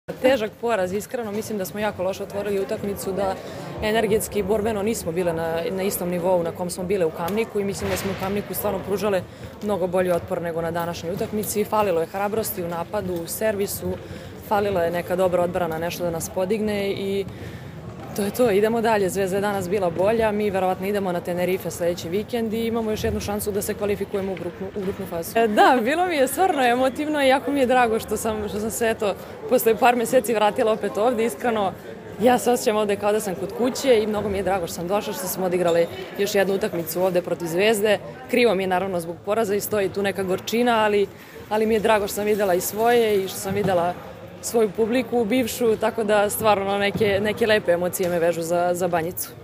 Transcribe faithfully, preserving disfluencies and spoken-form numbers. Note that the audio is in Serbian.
Težak poraz, iskreno, mislim da smo jako loše otvorili utakmicu, da energetski i borbeno nismo bile na, na istom nivou na kom smo bile u Kamniku i mislim da smo u Kamniku stvarno pružale mnogo bolji otpor nego na današnjoj utakmici. Falilo je hrabrosti u napadu, u servisu, falila je neka dobra odbrana, nešto da nas podigne i to je to, idemo dalje. Zvezda je danas bila bolja, mi verovatno idemo na Tenerife sledeći vikend i imamo još jednu šansu da se kvalifikujemo u grupnu, u grupnu fazu. E, da, bilo mi je stvarno emotivno i jako mi je drago što sam, što sam se eto, posle par meseci vratila opet ovde. Iskreno, ja se osjećam ovde kao da sam kod kuće i mnogo mi je drago što sam došla, što smo odigrali još jednu utakmicu ovde protiv Zvezde. Krivo mi je naravno zbog poraza i stoji tu neka gorčina, ali, ali mi je drago što sam videla i svoje i što sam videla svoju publiku, bivšu, tako da stvarno neke, neke lepe emocije me vežu za, za Banjicu.